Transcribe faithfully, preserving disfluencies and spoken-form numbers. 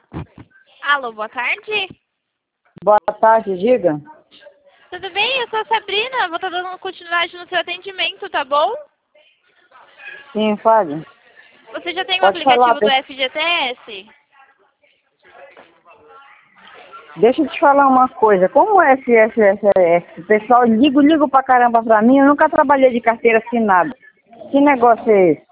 Alô, boa tarde. Boa tarde, diga. Tudo bem? Eu sou a Sabrina. Vou estar dando continuidade no seu atendimento, tá bom? Sim, fale. Você já tem o Pode falar. aplicativo do F G T S? Deixa eu te falar uma coisa. Como é esse S S S? O pessoal liga, liga pra caramba pra mim. Eu nunca trabalhei de carteira assinada. Que negócio é esse?